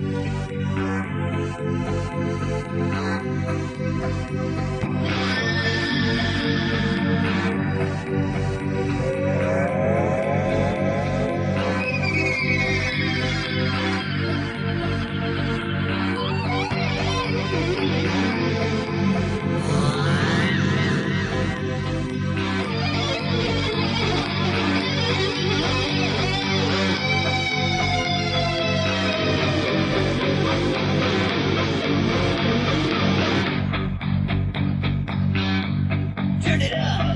Turn it up.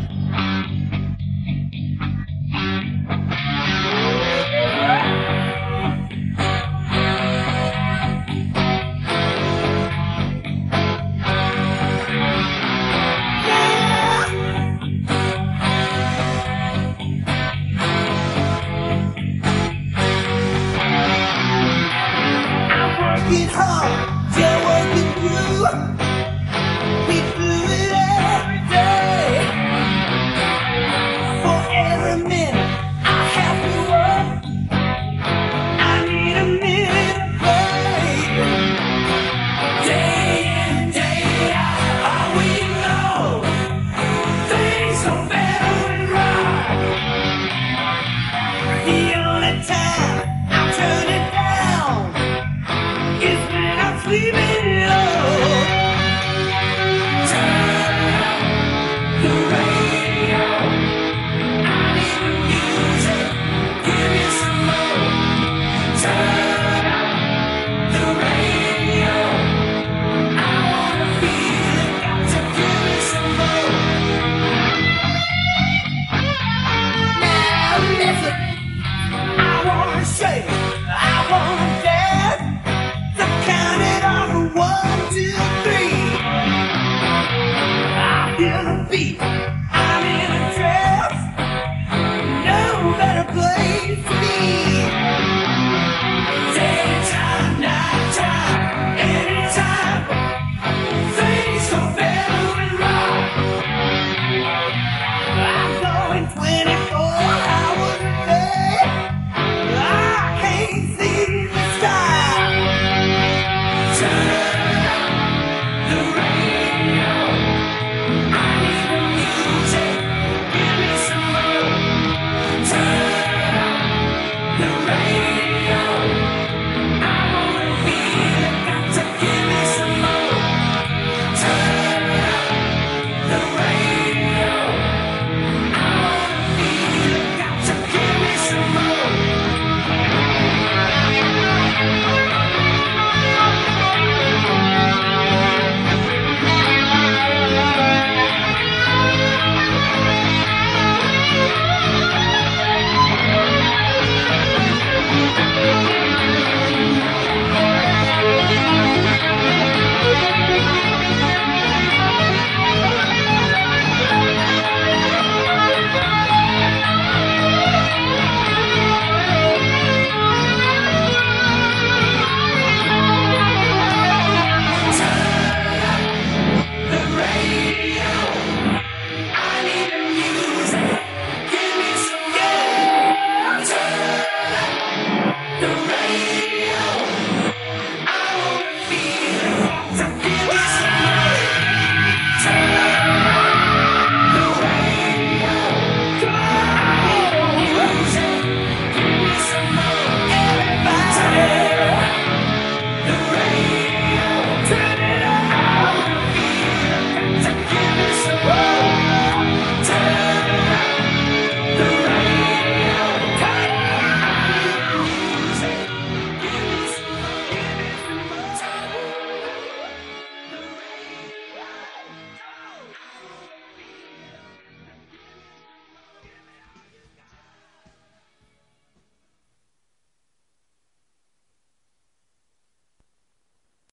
I'm working hard, you're working through. We do it every day. For every minute I have to work, I need a minute of break. Day in, day out, all we know, things don't better and right. The only time I turn it down is when I'm sleeping low. The radio, I need the music, give me some more. Turn up the radio, I wanna feel it, got to give me some more. Now listen, I wanna shake, I wanna dance, so count it on 1, 2, 3. I feel the beat, I'm in a trance, no better place to be. Daytime, nighttime, anytime, things go better and right. I'm going 24 hours a day, I can't see the sky. Turn up the radio, I need the music, give me some more. Turn up the radio, I wanna feel it, got to give me some more. Turn up the radio, I wanna feel it, got to give me some more. The radio, I need the music, give me some more. Turn up the radio.